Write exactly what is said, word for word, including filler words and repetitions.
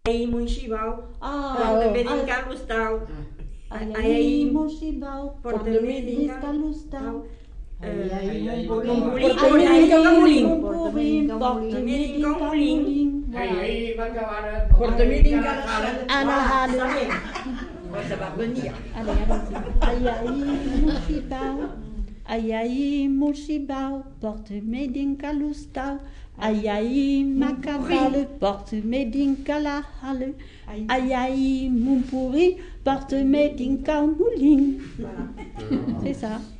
Aí, Monchibau, Ah, porta-me din calustau. Aí, Monchibau, porta-me din calustau. Aí, Montpulim, porta-me din Camolim. porta-me din Camolim. Aí va acabar Porta-me din Calastau. Ana Hale. Ça va venir. Allez, allez-y. Aïe, aïe, Monchibau. Aïe, aïe, Monchibau, porte-me din calustau. Aïe, aïe, Macabale, porte-me din calahale. Aïe, aïe, mon pourri, porte-me din Camoling. C'est ça.